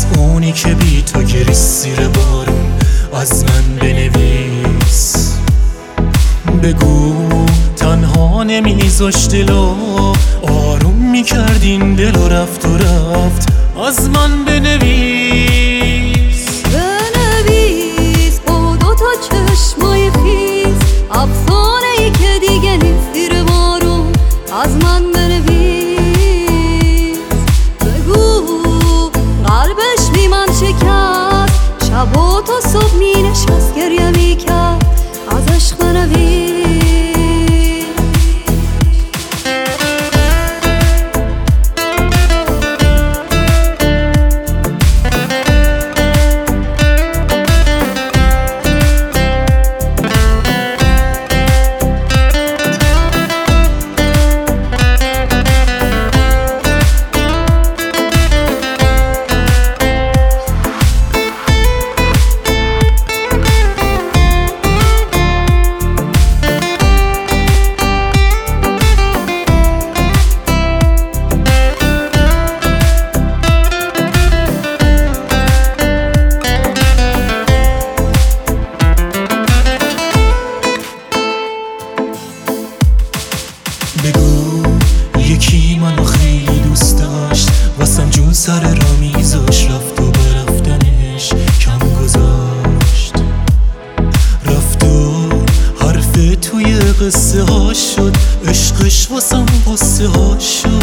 اونی که بی تو گریست زیر بارون از من بنویس. بگو تنها نمیذاشت دلو آروم میکردین دلو رفت و رفت از من بنویس. بنویس با دوتا چشمای خیز افسانه ای که دیگه نیست زیر بارون از من بنویس. بگو قلبش بی من شکست شبا تا صبح می نشست گریه می کرد از عشق بنویس. بگو یکی منو خیلی دوست داشت واسم جون سر را میذاش رفت و به رفتنش کم گذاشت. رفت و حرف توی قصه ها شد عشقش واسم قصه ها شد.